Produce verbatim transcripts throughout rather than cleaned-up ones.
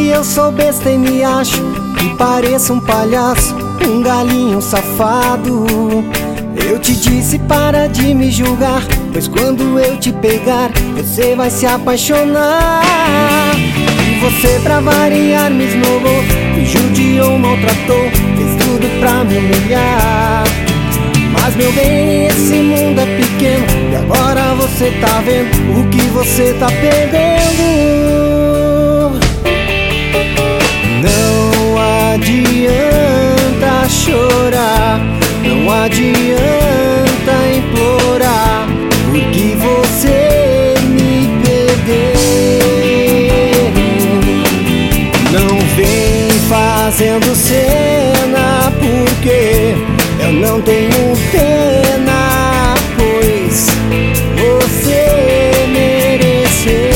que eu sou besta e me acho que pareço um palhaço, um galinho safado. Eu te disse para de me julgar, pois quando eu te pegar você vai se apaixonar. E você, pra variar, me esnobou, me judiou, maltratou, fez tudo pra me humilhar. Mas meu bem, esse mundo é pequeno e agora você tá vendo o que você tá perdendo. Não adianta chorar, não adianta implorar, porque você me perdeu. Não vem fazendo cena, porque eu não tenho pena, pois você mereceu.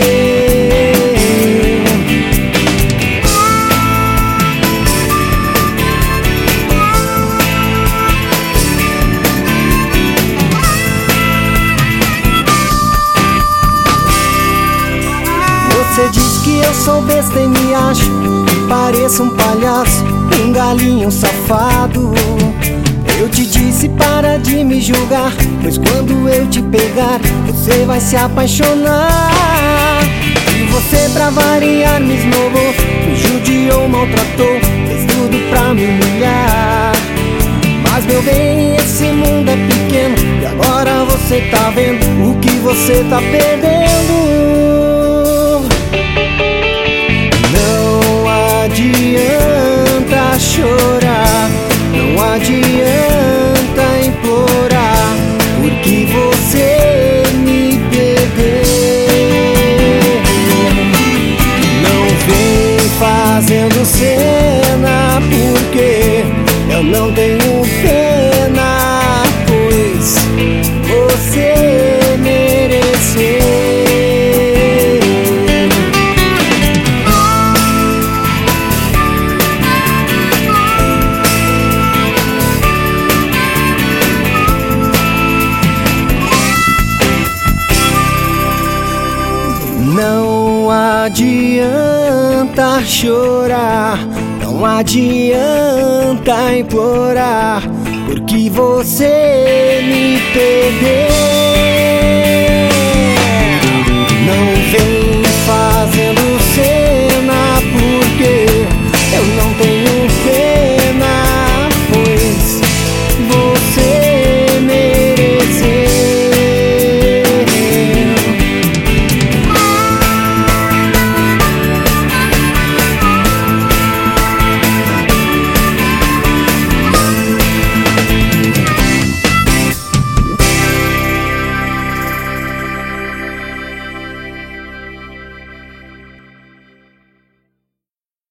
Você diz que eu sou besta e me acho que pareço um palhaço, um galinho safado. Eu te disse para de me julgar, pois quando eu te pegar você vai se apaixonar. E você, pra variar, me esnobou, me judiou, maltratou, fez tudo pra me humilhar. Mas meu bem, esse mundo é pequeno e agora você tá vendo o que você tá perdendo. Não adianta chorar, não adianta implorar, porque você me perdeu. Não vem fazendo cena, porque eu não tenho pena, pois você mereceu. Não adianta chorar, não adianta implorar, porque você me perdeu.